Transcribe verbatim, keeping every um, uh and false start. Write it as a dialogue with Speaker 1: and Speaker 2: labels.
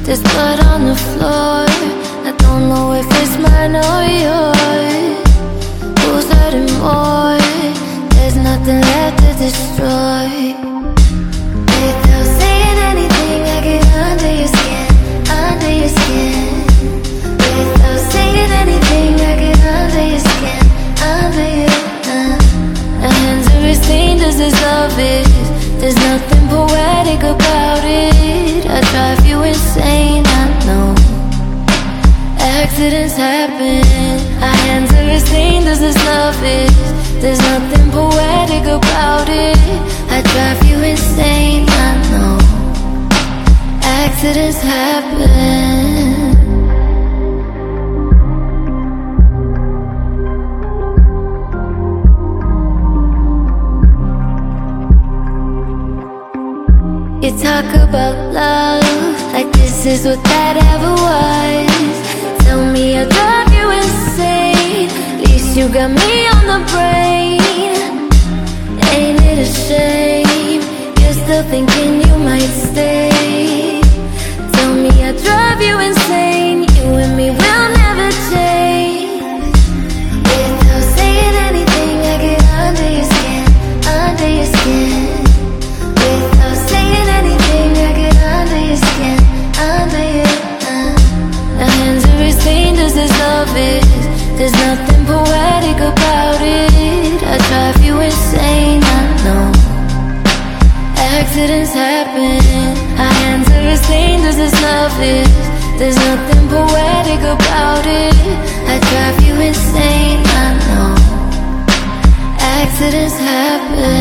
Speaker 1: There's blood on the floor. I don't know if it's mine or yours. Who's hurting more? There's nothing left to destroy. Without saying anything, I get under your skin, under your skin. Without saying anything, I get under your skin, under your uh. My hands are as stained as this love is. There's nothing poetic about it. I drive you insane, I know. Accidents happen. Our hands are as stained as this love is. There's nothing poetic about it. I drive you insane, I know. Accidents happen. You talk about love like this is what that ever was. Tell me I drive you insane. At least you got me on the brain. Ain't it a shame? You're still thinking you might stay. Tell me I drive you insane. You and me will never change. Without saying anything, I get under your skin, under your skin. Without saying anything, I get under your skin, under your uh. Our hands are as stained as this love is. There's nothing poetic about it. I drive you insane, I know. Accidents happen. Our hands are as stained as this love is. There's nothing poetic about it. I drive you insane, I know. Accidents happen.